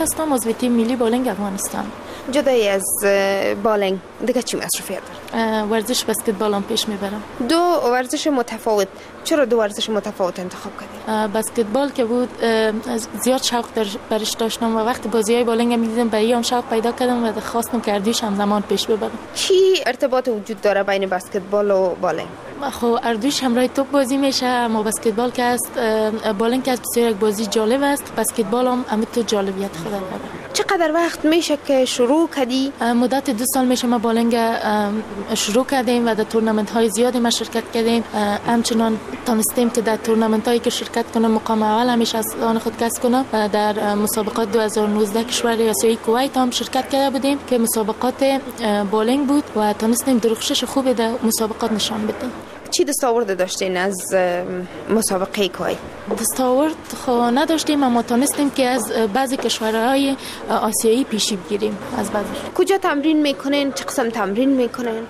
هستم عضو تیم ملی بولینگ افغانستان. جدای از بولینگ دیگه چی مصرفیت داره؟ ورزش بسکتبال هم پیش میبرم. دو ورزش متفاوت. چرا دو ورزش متفاوت انتخاب کردید؟ بسکتبال که بود زیاد شوق برش داشتم و وقتی بازی‌های بولینگ می‌دیدم برای هم شوق پیدا کردم و خواستم که اردوش هم زمان پیش ببرم. چی ارتباط وجود داره بین بسکتبال و بولینگ؟ خب اردوش همراه توپ بازی میشه، اما بسکتبال که است، بولینگ که بسیار یک بازی جالب است، بسکتبال هم همینطور جالبیت خود داره. چقدر وقت میشه که شروع کردی؟ مدت 2 سال میشه ما بولینگ شروع کردیم و در تورنمنت های زیادی ما شرکت کردیم. همچنان تونستیم که در تورنمنت هایی که شرکت کنم مقام اول همیشه از آن خود کسب کنم. در مسابقات 2019 کشور آسیایی کویت هم شرکت کرده بودیم که مسابقات بولینگ بود و تونستیم درخشش خوبی در مسابقات نشان بدیم. چی دستاورد داشتین از مسابقه کویت؟ دستاورد خو نداشتیم، اما تونستیم که از بعضی کشورهای آسیایی پیشی بگیریم. از بعضی. کجا تمرین میکنین؟ چه قسم تمرین میکنین؟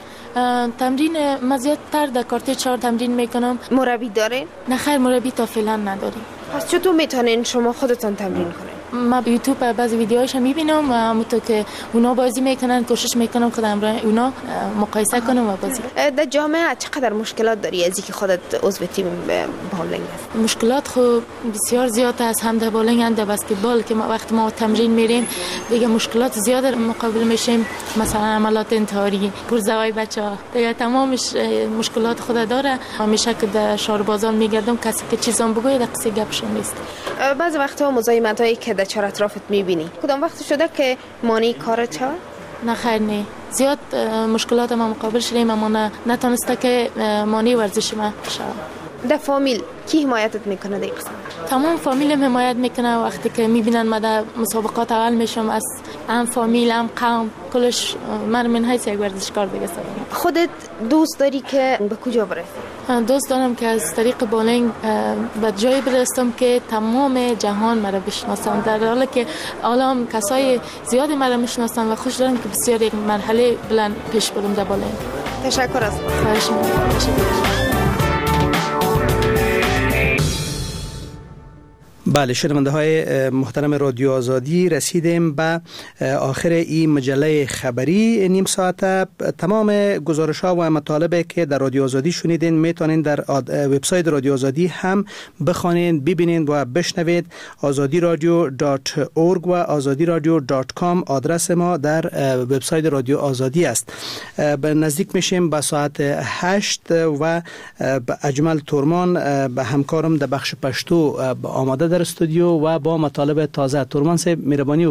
تمرین ما زیادتر در کارت 4 تمرین میکنم. مربی داره؟ نه خیر، مربی تا فعلا نداریم. پس چطور میتونین شما خودتان تمرین کنین؟ ما به یوتیوب بعضی ویدیوهاش میبینم و همونطور که اونا بازی میکنن کوشش میکنم خودم را اونا مقایسه کنم و بازی. در جامعه چقدر مشکلات داری از اینکه خودت عضو تیم بولینگ هست؟ مشکلات خب بسیار زیاد است، هم در بولینگ هم در بسکتبال که ما وقتی ما تمرین میریم دیگه مشکلات زیاد مقابل میشیم، مثلا عملات انتحاری، پرزوای بچه‌ها، دیگه تمامش مشکلات خود داره. همیشه که در شهر بازار میگردم کسی که چیزام بگه دقیقاً گپشون نیست. بعضی وقتا مزاحمتایی که در چهار اطرافت میبینی کدام وقت شده که مانی کارت شد؟ نه خیر، نه زیاد مشکلات ما مقابل شدیم اما نتونسته که مانی ورزش ما شد. در فامیل کی حمایتت میکنه در قسم؟ تمام فامیلم حمایت میکنه. وقتی که میبینن ما در مسابقات اول میشم، از هم فامیل هم قوم کلش من حیث یک ورزشکار دیگه سازم. خودت دوست داری که به کجا برسی؟ دوست دارم که از طریق بولینگ به جایی برسم که تمام جهان مرا بشناسن، در حالی که الان کسای زیادی مرا میشناسن و خوش دارم که بسیار یک مرحله بلند پیش برم در بولینگ. تشکر از خواهش می‌کنم. بله، شنونده های محترم رادیو آزادی، رسیدیم به آخر این مجله خبری نیم ساعته. تمام گزارش ها و مطالبی که در رادیو آزادی شنیدین میتونین در وبسایت رادیو آزادی هم بخوانین، ببینین و بشنوید. azadiradio.org و azadiradio.com آدرس ما در وبسایت رادیو آزادی است. به نزدیک میشیم به ساعت 8 و اجمل تورمان به همکارم در بخش پشتو آماده در استودیو و با مطالب تازه. تورمان صاحب مهربانی